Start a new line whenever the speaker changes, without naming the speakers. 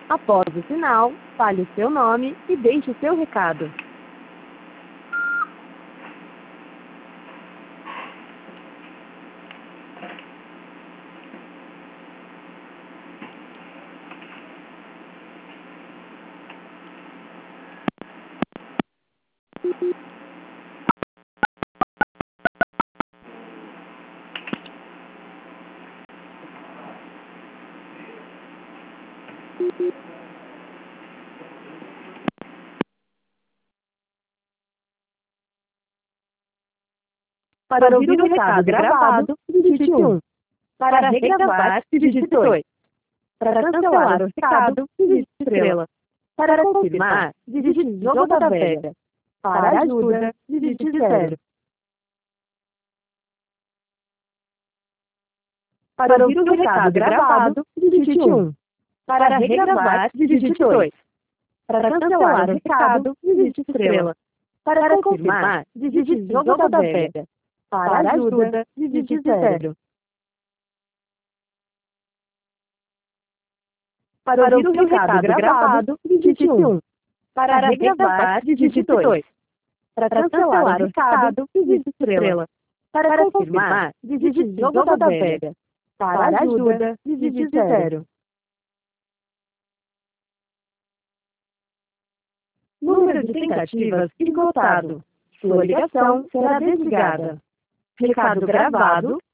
Após o sinal, fale o seu nome e deixe o seu recado. Para ouvir o recado gravado, digite 1. Para regravar, digite 2. Para cancelar o recado, digite estrela. Para confirmar, digite jogo da velha. Para ajuda, digite 0. Para ouvir o recado gravado, digite 1. Para regravar, digite 2. Para cancelar o recado, digite estrela. Para confirmar, digite jogo da velha. Para ajuda, digite 0. Para ouvir o recado gravado, digite 1. Para regravar, digite 2. Para cancelar o recado, digite estrela. Para confirmar, digite jogo da velha. Para ajuda, digite 0. Número de tentativas esgotado. Sua ligação será desligada. Recado gravado,